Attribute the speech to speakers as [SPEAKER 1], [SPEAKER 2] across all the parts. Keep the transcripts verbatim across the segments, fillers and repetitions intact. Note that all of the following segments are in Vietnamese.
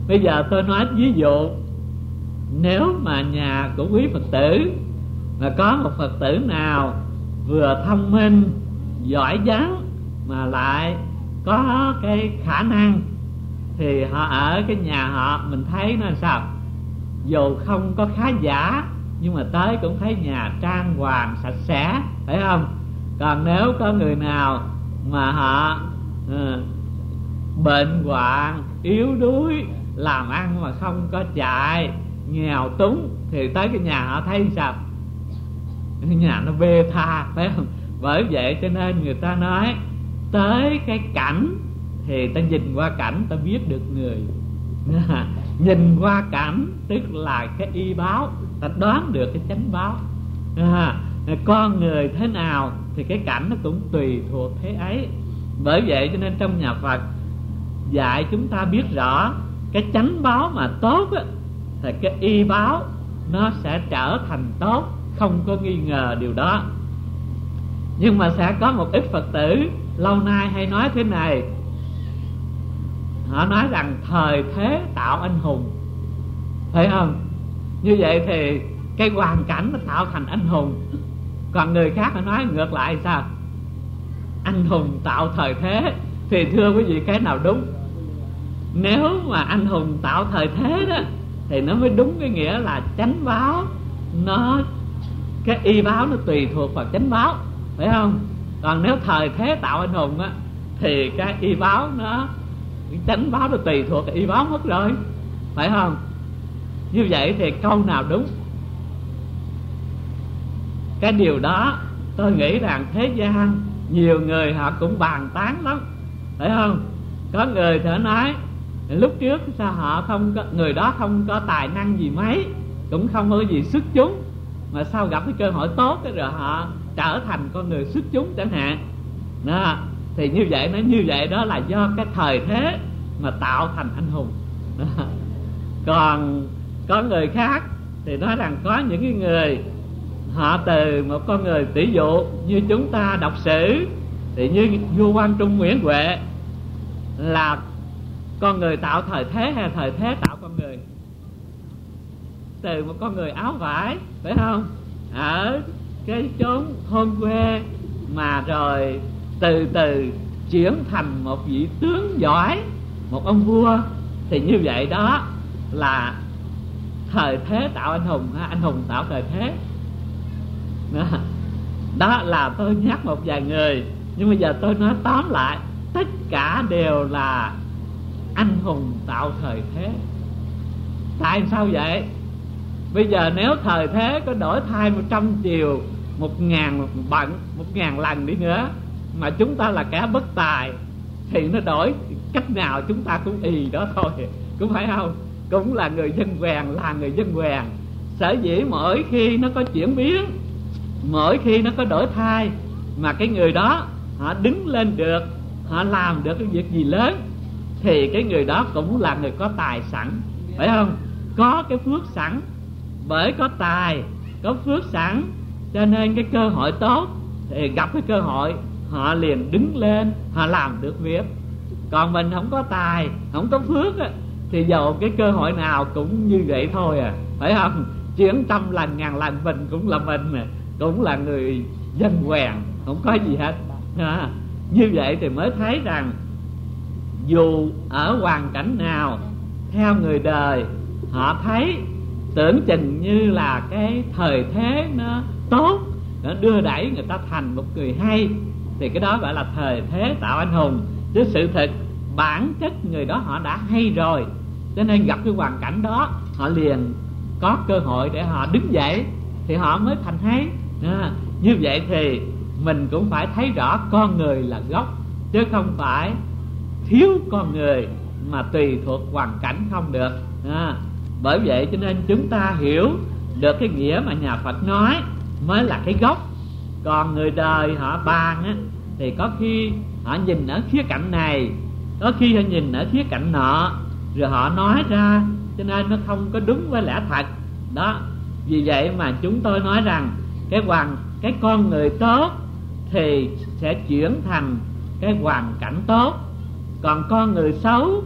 [SPEAKER 1] Bây giờ tôi nói ví dụ, nếu mà nhà của quý Phật tử mà có một Phật tử nào vừa thông minh, giỏi giang mà lại có cái khả năng, thì họ ở cái nhà họ mình thấy nó sao? Dù không có khá giả nhưng mà tới cũng thấy nhà trang hoàng sạch sẽ, phải không? Còn nếu có người nào mà họ uh, bệnh hoạn, yếu đuối, làm ăn mà không có chạy, nghèo túng, thì tới cái nhà họ thấy sao? Cái nhà nó bê tha, phải không? Bởi vậy cho nên người ta nói tới cái cảnh thì ta nhìn qua cảnh ta biết được người. Nhìn qua cảnh tức là cái y báo, ta đoán được cái chánh báo. À, con người thế nào thì cái cảnh nó cũng tùy thuộc thế ấy. Bởi vậy cho nên trong nhà Phật dạy chúng ta biết rõ cái chánh báo mà tốt á, thì cái y báo nó sẽ trở thành tốt, không có nghi ngờ điều đó. Nhưng mà sẽ có một ít Phật tử lâu nay hay nói thế này, họ nói rằng thời thế tạo anh hùng, phải không? Như vậy thì cái hoàn cảnh nó tạo thành anh hùng. Còn người khác họ nói ngược lại sao? Anh hùng tạo thời thế. Thì thưa quý vị, cái nào đúng? Nếu mà anh hùng tạo thời thế đó thì nó mới đúng cái nghĩa là chánh báo, nó cái y báo nó tùy thuộc vào chánh báo, phải không? Còn nếu thời thế tạo anh hùng á, thì cái y báo nó, cái chánh báo nó tùy thuộc cái y báo mất rồi, phải không? Như vậy thì câu nào đúng? Cái điều đó tôi nghĩ rằng thế gian nhiều người họ cũng bàn tán lắm, phải không? Có người thì nói lúc trước sao họ không có, người đó không có tài năng gì mấy, cũng không có gì xuất chúng, mà sau gặp cái cơ hội tốt rồi họ trở thành con người xuất chúng chẳng hạn đó. Thì như vậy nó như vậy đó là do cái thời thế mà tạo thành anh hùng đó. Còn có người khác thì nói rằng có những cái người họ từ một con người, tỷ dụ như chúng ta đọc sử thì như vua Quang Trung Nguyễn Huệ là con người tạo thời thế hay thời thế tạo con người? Từ một con người áo vải, phải không, ở cái chốn thôn quê mà rồi từ từ chuyển thành một vị tướng giỏi, một ông vua, thì như vậy đó là thời thế tạo anh hùng, anh hùng tạo thời thế đó. Đó là tôi nhắc một vài người, nhưng bây giờ tôi nói tóm lại, tất cả đều là anh hùng tạo thời thế. Tại sao vậy? Bây giờ nếu thời thế có đổi thay một trăm chiều, một ngàn bận, một ngàn lần đi nữa, mà chúng ta là kẻ bất tài, thì nó đổi cách nào chúng ta cũng ì đó thôi, cũng phải không? Cũng là người dân quèn, là người dân quèn. Sở dĩ mỗi khi nó có chuyển biến, mỗi khi nó có đổi thay, mà cái người đó họ đứng lên được, họ làm được cái việc gì lớn, thì cái người đó cũng là người có tài sẵn, phải không? Có cái phước sẵn. Bởi có tài, có phước sẵn, cho nên cái cơ hội tốt thì gặp cái cơ hội họ liền đứng lên, họ làm được việc. Còn mình không có tài, không có phước á, thì dầu cái cơ hội nào cũng như vậy thôi à, phải không? Chuyển trăm lần ngàn lần mình cũng là mình à, cũng là người dân quèn, không có gì hết à. Như vậy thì mới thấy rằng dù ở hoàn cảnh nào, theo người đời họ thấy tưởng chừng như là cái thời thế nó tốt, nó đưa đẩy người ta thành một người hay, thì cái đó gọi là thời thế tạo anh hùng. Chứ sự thực bản chất người đó họ đã hay rồi, cho nên gặp cái hoàn cảnh đó họ liền có cơ hội để họ đứng dậy, thì họ mới thành hay à. Như vậy thì mình cũng phải thấy rõ con người là gốc, chứ không phải thiếu con người mà tùy thuộc hoàn cảnh không được à. Bởi vậy cho nên chúng ta hiểu được cái nghĩa mà nhà Phật nói mới là cái gốc. Còn người đời họ bàn á, thì có khi họ nhìn ở khía cạnh này, có khi họ nhìn ở khía cạnh nọ, rồi họ nói ra, cho nên nó không có đúng với lẽ thật đó. Vì vậy mà chúng tôi nói rằng cái hoàn cái con người tốt thì sẽ chuyển thành cái hoàn cảnh tốt, còn con người xấu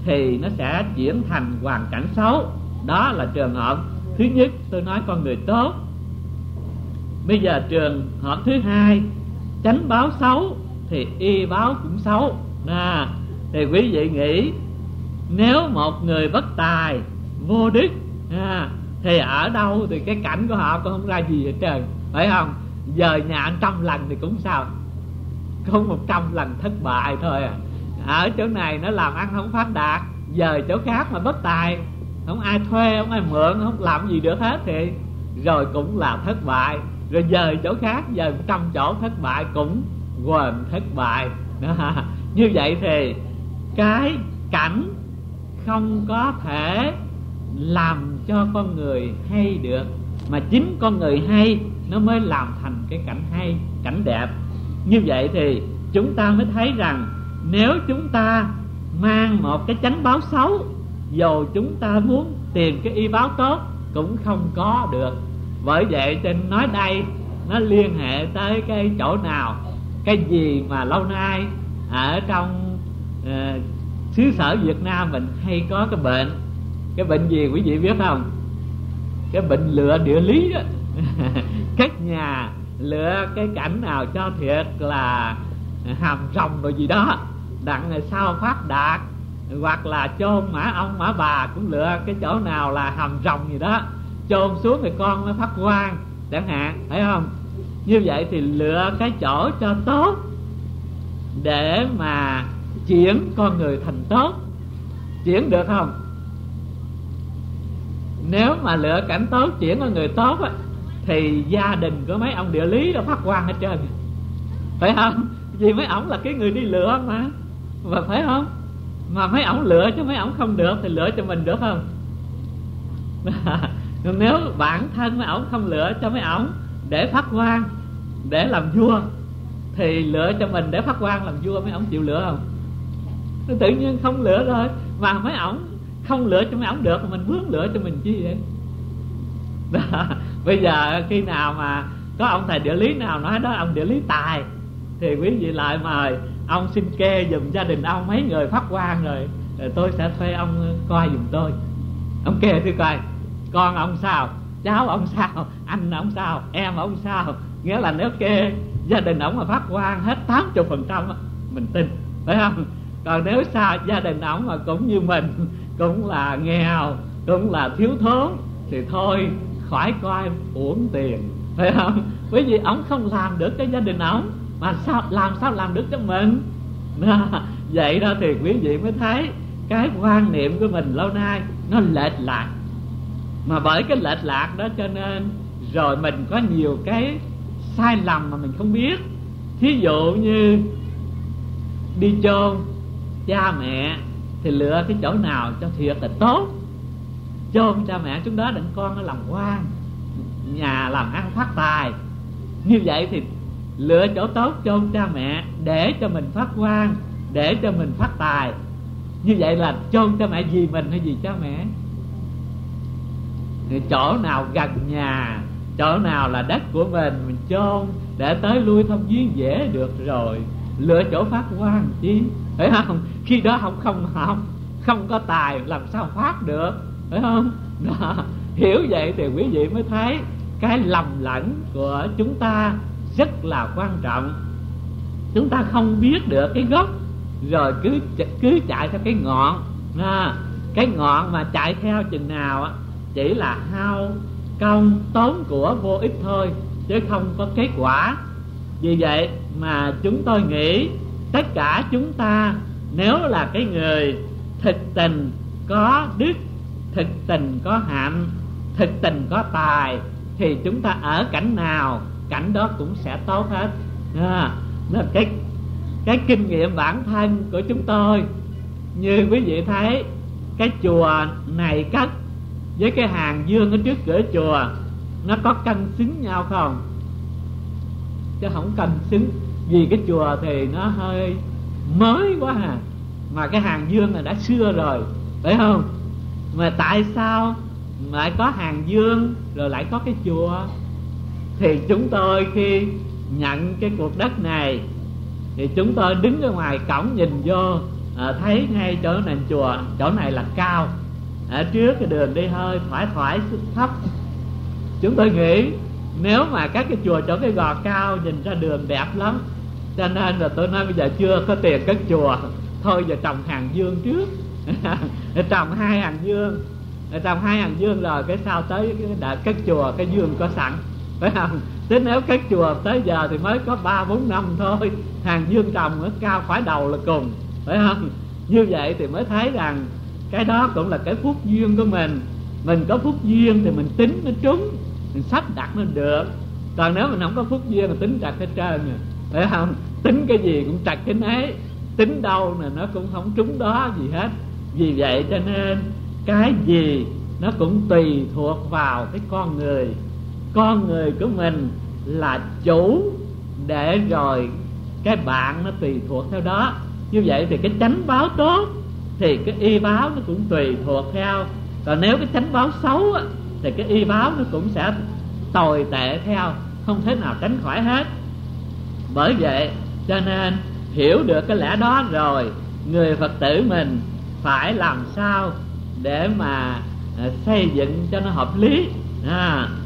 [SPEAKER 1] thì nó sẽ chuyển thành hoàn cảnh xấu. Đó là trường hợp thứ nhất, tôi nói con người tốt. Bây giờ trường hợp thứ hai, chánh báo xấu thì y báo cũng xấu. À, thì quý vị nghĩ nếu một người bất tài, vô đức, à, thì ở đâu thì cái cảnh của họ cũng không ra gì hết trơn, phải không? Giờ nhà trăm lần thì cũng sao, không một trăm lần thất bại thôi à. Ở chỗ này nó làm ăn không phát đạt, giờ chỗ khác mà bất tài, không ai thuê, không ai mượn, không làm gì được hết thì rồi cũng là thất bại. Rồi giờ chỗ khác, giờ trăm chỗ thất bại cũng gồm thất bại. Đó. Như vậy thì cái cảnh không có thể làm cho con người hay được, mà chính con người hay nó mới làm thành cái cảnh hay, cảnh đẹp. Như vậy thì chúng ta mới thấy rằng nếu chúng ta mang một cái chánh báo xấu, dù chúng ta muốn tìm cái y báo tốt cũng không có được. Bởi vậy cho nên nói đây nó liên hệ tới cái chỗ nào, cái gì mà lâu nay ở trong uh, xứ sở Việt Nam mình hay có cái bệnh. Cái bệnh gì quý vị biết không? Cái bệnh lựa địa lý đó. Các nhà lựa cái cảnh nào cho thiệt là hàm rồng rồi gì đó, đặng sao phát đạt, hoặc là chôn mã ông mã bà cũng lựa cái chỗ nào là hàm rồng gì đó, chôn xuống thì con nó phát quang chẳng hạn, phải không? Như vậy thì lựa cái chỗ cho tốt để mà chuyển con người thành tốt. Chuyển được không? Nếu mà lựa cảnh tốt, chuyển con người tốt á, thì gia đình của mấy ông địa lý nó phát quang hết trơn, phải không? Vì mấy ổng là cái người đi lựa mà, mà phải không? Mà mấy ổng lựa chứ mấy ổng không được thì lựa cho mình được không? Nếu bản thân mấy ổng không lựa cho mấy ổng để phát quang, để làm vua, thì lựa cho mình để phát quang làm vua, mấy ổng chịu lựa không? Nó tự nhiên không lựa rồi. Mà mấy ổng không lựa cho mấy ổng được, mình vướng lựa cho mình chi vậy? Đó. Bây giờ khi nào mà có ông thầy địa lý nào nói đó ông địa lý tài, thì quý vị lại mời ông xin kê giùm gia đình ông mấy người phát quang rồi, rồi tôi sẽ thuê ông coi giùm tôi. Ông kê tôi coi con ông sao, cháu ông sao, anh ông sao, em ông sao. Nghĩa là nếu kê gia đình ông mà phát quang hết tám mươi phần trăm mình tin, phải không? Còn nếu sao gia đình ông mà cũng như mình, cũng là nghèo, cũng là thiếu thốn, thì thôi khỏi coi uổng tiền, phải không? Bởi vì ông không làm được cho gia đình ông, mà sao làm sao làm được cho mình. Vậy đó thì quý vị mới thấy cái quan niệm của mình lâu nay nó lệch lạc. Mà bởi cái lệch lạc đó cho nên rồi mình có nhiều cái sai lầm mà mình không biết. Thí dụ như đi chôn cha mẹ thì lựa cái chỗ nào cho thiệt là tốt, chôn cha mẹ chúng đó định con nó làm quan, nhà làm ăn phát tài. Như vậy thì lựa chỗ tốt chôn cha mẹ để cho mình phát quang, để cho mình phát tài. Như vậy là chôn cha mẹ vì mình hay vì cha mẹ? Thì chỗ nào gần nhà, chỗ nào là đất của mình, mình chôn để tới lui thông viếng dễ được rồi. Lựa chỗ phát quang chi, phải không? Khi đó không không học, không có tài làm sao phát được, phải không? Đó. Hiểu vậy thì quý vị mới thấy cái lầm lẫn của chúng ta rất là quan trọng. Chúng ta không biết được cái gốc, rồi cứ cứ chạy theo cái ngọn. À, cái ngọn mà chạy theo chừng nào á, chỉ là hao công tốn của vô ích thôi, chứ không có kết quả. Vì vậy mà chúng tôi nghĩ tất cả chúng ta nếu là cái người thực tình có đức, thực tình có hạnh, thực tình có tài, thì chúng ta ở cảnh nào cảnh đó cũng sẽ tốt hết. À, cái cái kinh nghiệm bản thân của chúng tôi, như quý vị thấy cái chùa này cất với cái hàng dương ở trước cửa chùa, nó có cân xứng nhau không? Chứ không cân xứng. Vì cái chùa thì nó hơi mới quá à, mà cái hàng dương này đã xưa rồi, phải không? Mà tại sao lại có hàng dương rồi lại có cái chùa? Thì chúng tôi khi nhận cái cuộc đất này thì chúng tôi đứng ở ngoài cổng nhìn vô, à, thấy ngay chỗ này chùa, chỗ này là cao, ở trước cái đường đi hơi thoải thoải thấp. Chúng tôi nghĩ nếu mà các cái chùa chỗ cái gò cao nhìn ra đường đẹp lắm, cho nên là tôi nói bây giờ chưa có tiền cất chùa, thôi giờ trồng hàng dương trước. Trồng hai hàng dương, trồng hai hàng dương rồi cái sau tới cái đã cất chùa, cái dương có sẵn, phải không? Chứ nếu cất chùa tới giờ thì mới có ba bốn năm thôi, hàng dương trồng ở cao phải đầu là cùng, phải không? Như vậy thì mới thấy rằng cái đó cũng là cái phúc duyên của mình. Mình có phúc duyên thì mình tính nó trúng, mình sắp đặt nó được. Còn nếu mình không có phúc duyên thì tính trật hết trơn rồi, phải không? Tính cái gì cũng trật cái ấy, tính đâu là nó cũng không trúng đó gì hết. Vì vậy cho nên cái gì nó cũng tùy thuộc vào cái con người. Con người của mình là chủ, để rồi cái bạn nó tùy thuộc theo đó. Như vậy thì cái chánh báo tốt thì cái y báo nó cũng tùy thuộc theo. Còn nếu cái chánh báo xấu á, thì cái y báo nó cũng sẽ tồi tệ theo, không thể nào tránh khỏi hết. Bởi vậy cho nên hiểu được cái lẽ đó rồi, người Phật tử mình phải làm sao để mà xây dựng cho nó hợp lý. à,